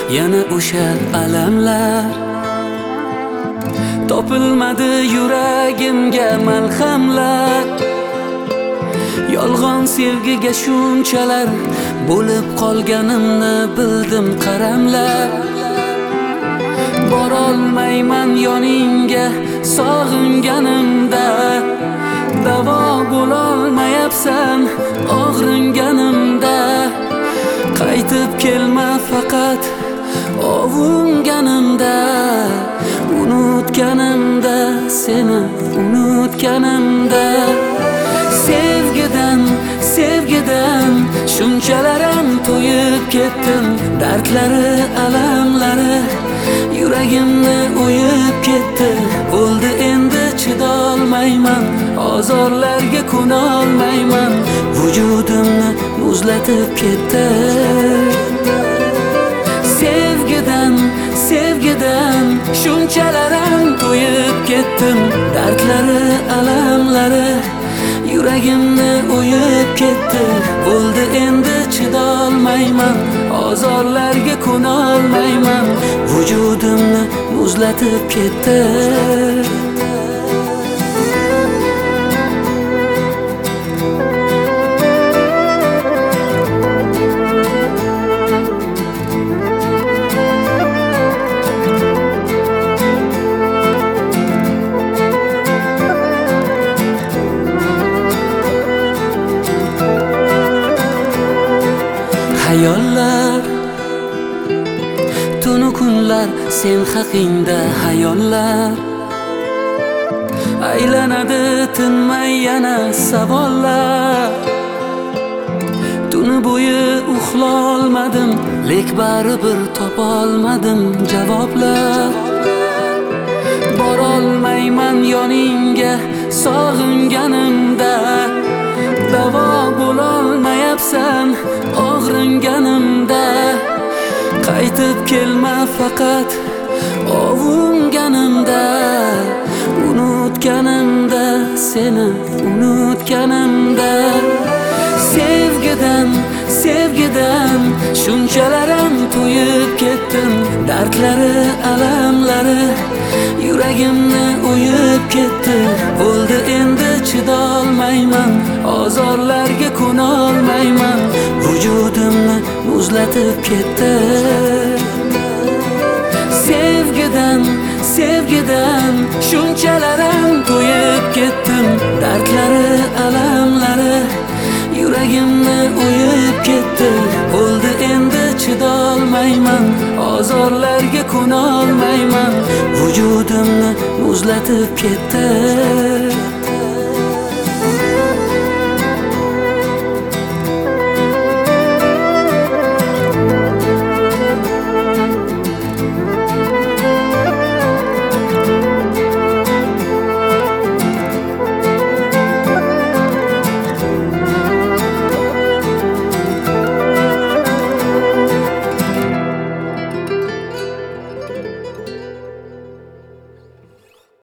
yana o'sha alamlar. Topilmadi yuragimga malhamlar. Yolg'on sevgiga shunchalar bo'lib qolganimni bildim qaramlar. Borolmayman yoningga sog'inganimda, davo bo'lolmayapsan og'ringanimda. Qaytib kelma faqat ovunganimda, unutganimda, seni unutganimda. Sevgidan shunchalarim to'yib ketdim. Dardlari, alamlari yuragimni o'yib ketdi. Bo'ldi endi chidolmayman, ozorlarga ko'nolmayman. Vujudimni muzlatib ketdi. Sevgidan shunchalarim to'yib ketdim. Dardlari, alamlari yuragimni o'yib ketdi. Bo'ldi endi chidolmayman, ozorlarga ko'nolmayman. Vujudimni muzlatib ketdi. Hayollar, tunu kunlar sen haqingda hayollar. Aylanadi tinmay yana savollar. Tuni bo'yi uxlolmadim, lek baribir topolmadim javoblar. Borolmayman yoningga sog'inganimda, davo bo'lolmayapsan og'ringanimda. Qaytib kelma faqat ovunganimda, unutganimda, seni unutganimda. Sevgidan shunchalarim to'yib ketdim. Dardlari, alamlari yuragimni o'yib ketdi. Bo'ldi endi chidolmayman, ozorlarga ko'nolmayman. Vujudimni muzlatib ketdi. Sevgidan shunchalarim to'yib ketdim. Dardlari, alamlari yuragimni o'yib ketdi. Bo'ldi endi chidolmayman, ozorlarga ko'nolmayman. Vujudimni muzlatib ketdi.